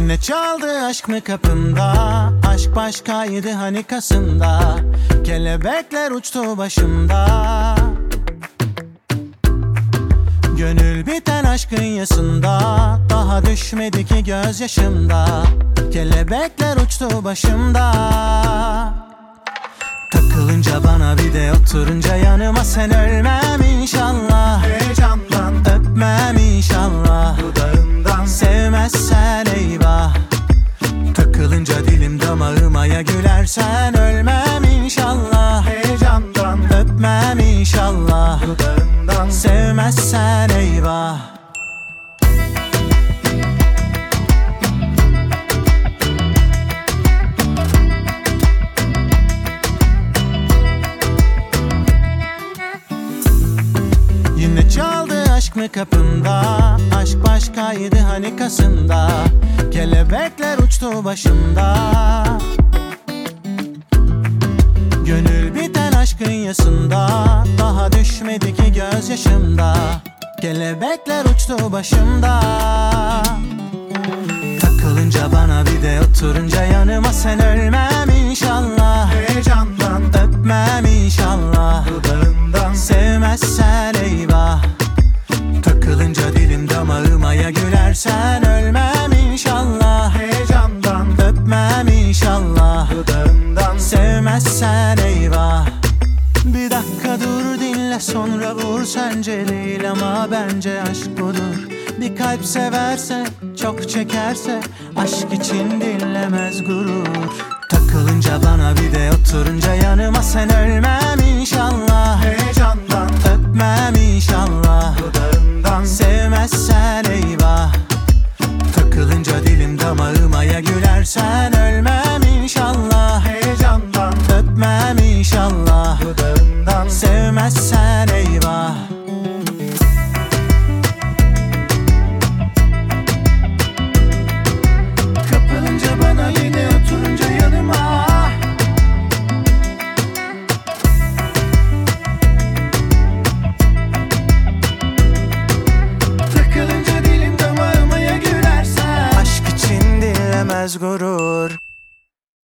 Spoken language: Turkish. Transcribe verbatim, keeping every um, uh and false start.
Yine çaldı aşk mı kapımda? Aşk başkaydı hani Kasım'da. Kelebekler uçtu başımda. Gönül biten aşkın yasında. Daha düşmedi ki gözyaşımda. Kelebekler uçtu başımda. Takılınca bana bir de oturunca yanıma, sen ölmem inşallah. Heyecandan öpmem inşallah. dudağından Sevmezsen eyvah. Takılınca dilim damağıma ya gülersen, ölmem inşallah. Heyecandan öpmem inşallah. dudağından Sevmezsen eyvah. Yine çaldı aşk mı kapımda? Aşk başkaydı hani Kasım'da. Kelebekler uçtu başımda. Gönül biten aşkın yasında. Daha düşmedi ki gözyaşımda. Kelebekler uçtu başımda. Takılınca bana bir de oturunca yanıma, sen ölmem inşallah. Heyecandan öpmem inşallah. dudağından Sevmezsen eyvah. Takılınca dilim damağıma ya gülersen, ölmem inşallah. Heyecandan öpmem inşallah. dudağından Sevmezsen eyvah. Bir dakika dur dinle, sonra vur, sence değil ama bence aşk budur. Bir kalp severse, çok çekerse, aşk için dinlemez gurur. Takılınca bana bir de oturunca yanıma, sen ölmem inşallah. Heyecandan öpmem inşallah. dudağından Sevmezsen eyvah. Takılınca dilim damağıma ya gülersen, ölmem inşallah. Heyecandan öpmem inşallah. dudağından Sevmezsen eyvah. kapılınca bana, yine oturunca yanıma. Takılınca dilim damağıma ya gülersen, Aşk için dinlemez gurur.